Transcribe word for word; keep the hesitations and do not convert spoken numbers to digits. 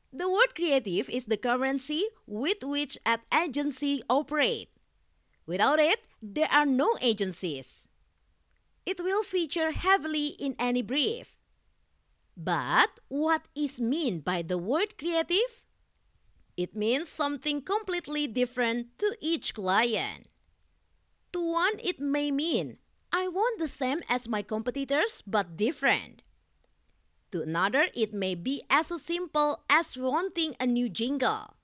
The word creative is the currency with which an agency operates. Without it, there are no agencies. It will feature heavily in any brief. But what is meant by the word creative? It means something completely different to each client. To one, it may mean, I want the same as my competitors but different. To another, it may be as simple as wanting a new jingle.